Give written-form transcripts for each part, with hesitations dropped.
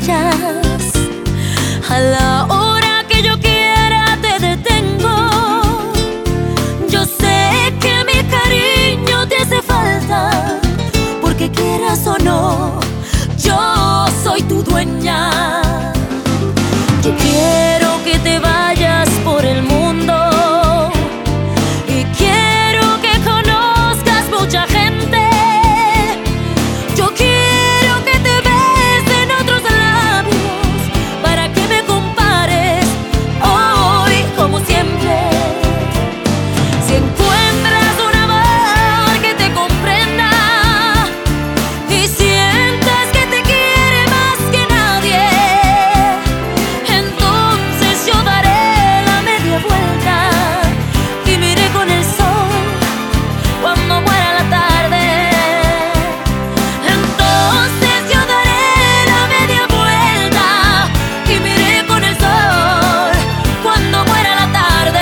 vayas. A la hora que yo quiera te detengo. Yo sé que mi cariño te hace falta, porque quieras o no, yo soy tu dueña. Yo quiero que te vayas por el mundo y quiero que conozcas mucha gente. Yo quiero que te besen otros labios para que me compares hoy como siempre. Si encuentras un amor que te comprenda y sientas que te quiere más que nadie, entonces yo daré la media vuelta y me iré con el sol cuando muera la tarde. Entonces yo daré la media vuelta y me iré con el sol cuando muera la tarde.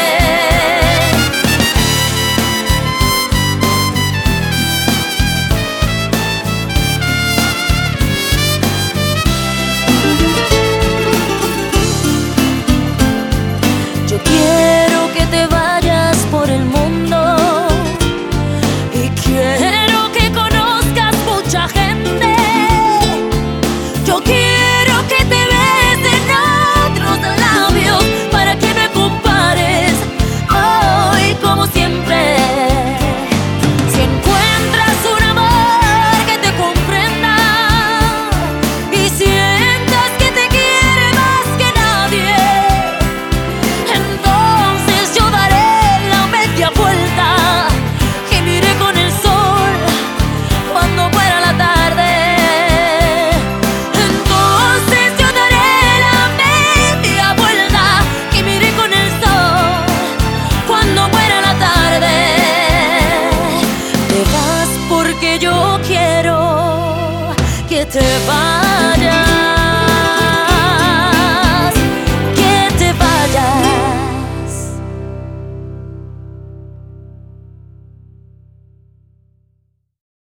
Yo quiero que te vayas por el mundo y quiero que conozcas mucha gente. Yo quiero que te besen otros labios para que me compares hoy como siempre. Si encuentras un amor que te comprenda y sientas que te quiere más que nadie, entonces yo daré la media vuelta y me iré con el sol cuando muera la tarde. Entonces yo daré la media vuelta y me iré con el sol cuando muera la tarde. Te vas porque yo quiero que te vayas.